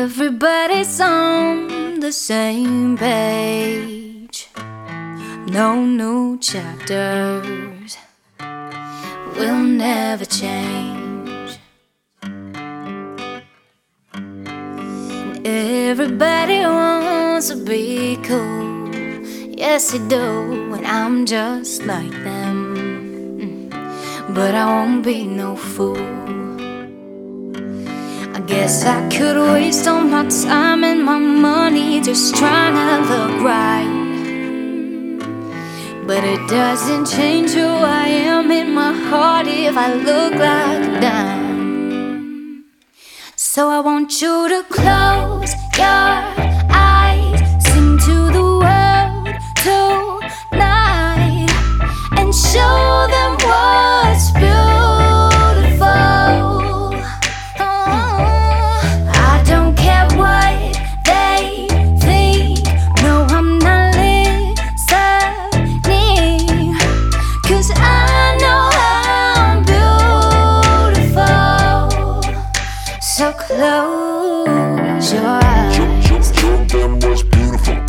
Everybody's on the same page. No new chapters will never change. Everybody wants to be cool. Yes, they do, and I'm just like them. But I won't be no fool. I guess I could waste all my time and my money just trying to look right. But it doesn't change who I am in my heart if I look like a dime. So I want you to close your eyes, sing to the world tonight, and show them what's beautiful. I don't care what they think. No, I'm not listening, 'cause I know I'm beautiful. So close your eyes. Show them what's beautiful.